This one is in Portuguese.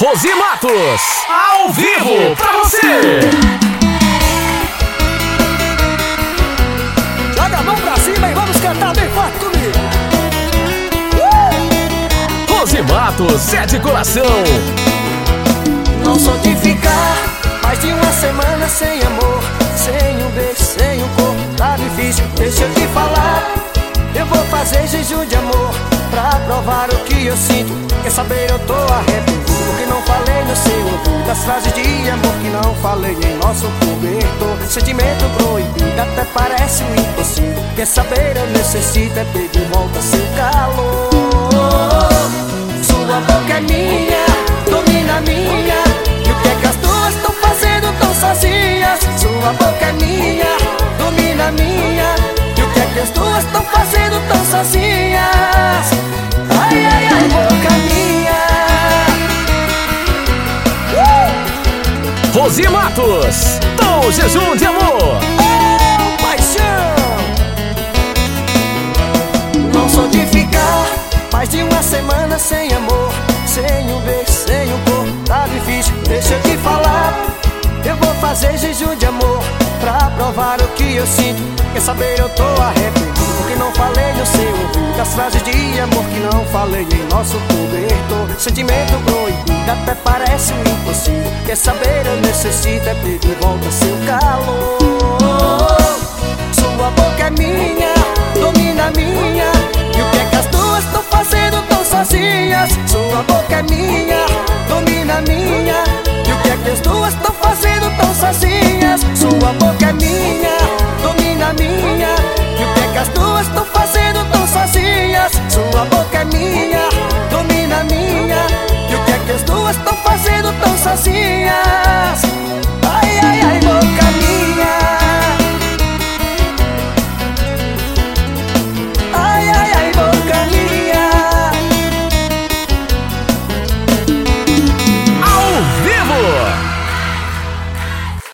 Rose Matos, ao vivo pra você. Joga a mão pra cima e vamos cantar bem forte comigo. Rose Matos é de coração. Não sou de ficar mais de uma semana sem amor, sem um beijo, sem um corpo, tá difícil. Deixa eu te falar, eu vou fazer jejum de amor pra provar o que eu sinto. Quer saber, eu tô arrependido porque não falei no seu ouvido das frases de amor que não falei em nosso cobertor. Sentimento proibido até parece um impossível. Quer saber, eu necessito é ter de volta seu calor. Sua boca é minha, domina a minha. E o que é que as duas estão fazendo tão sozinhas? Sua boca é minha, domina a minha. E o que é que as duas estão fazendo tão sozinhas? Ai, ai, ai, boca minha. Rose Matos, do Jejum de Amor. Oh, paixão. Não sou de ficar mais de uma semana sem amor, sem um beijo, sem um corpo, tá difícil. Deixa eu te falar, eu vou fazer jejum de amor pra provar o que eu sinto. Quer saber, eu tô arrependido porque não falei no seu ouvido das frases de amor que não falei em nosso cobertor. Sentimento proibido até parece um impossível. Quer saber, eu necessito é ter de volta seu calor. Sua boca é minha, domina a minha. E o que é que as duas estão fazendo tão sozinhas? Sua boca é minha,